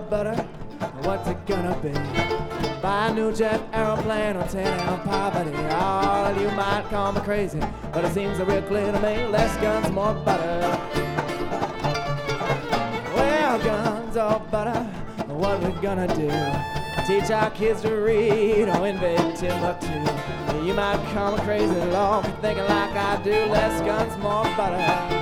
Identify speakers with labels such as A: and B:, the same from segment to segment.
A: of butter, what's it gonna be? Buy a new jet aeroplane or tear down poverty. All you might call me crazy, but it seems real clear to me. Less guns, more butter. Well, guns or butter, what we gonna do? Teach our kids to read or invade Timbuktu. You might call me crazy, Lord, for thinking like I do. Less guns, more butter.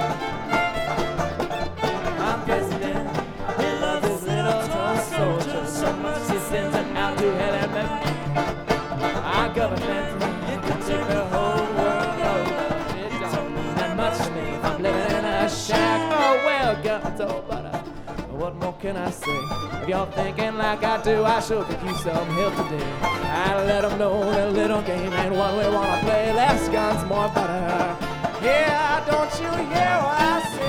A: I'm president. He loves his little toy soldier so much he sends him out to hell and back. Our government, it can take the whole world over. It don't mean that much to me if I'm living in a shack. Oh well, guns or butter. What more can I say? If you're thinking like I do, I sure could use some help today. I let them know that little game ain't one we wanna play. Less guns, more butter. Yeah, don't you hear what I say?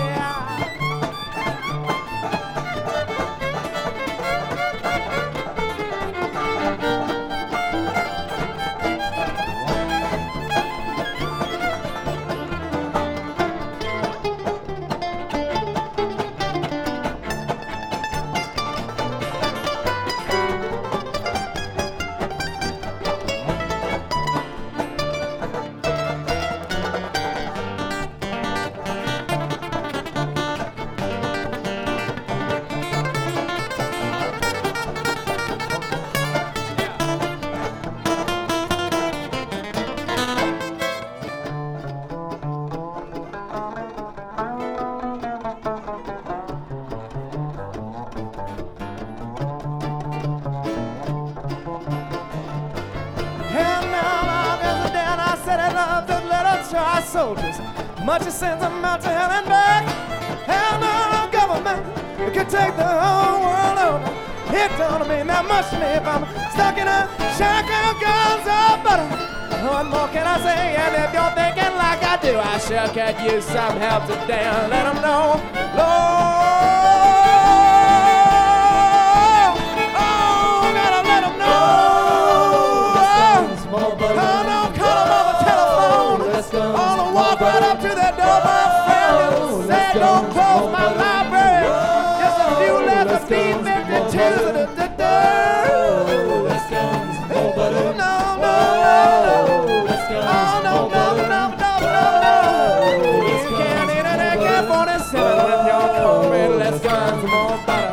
A: Soldiers, much as sends them out to hell and back. Hell no, government could take the whole world over. It don't mean that much to me if I'm stuck in a shack of guns or butter. What more can I say? And if you're thinking like I do, I sure could use some help today. And let them know, Lord, oh, gotta let them know. Walk right up to that door, my friend, and say, don't close my library. Just a few letters, B-52s, and the door. No, no, no. Oh, no, no, no, no, no. You can't eat an AK-47 with your cornbread. Less guns, more butter.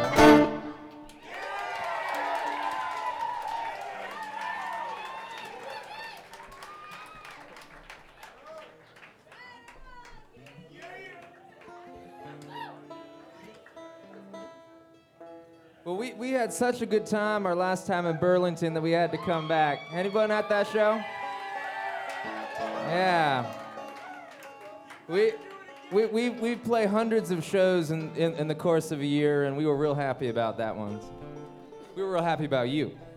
B: Well, we had such a good time our last time in Burlington that we had to come back. Anyone at that show? Yeah. We play hundreds of shows in the course of a year, and we were real happy about that one. We were real happy about you.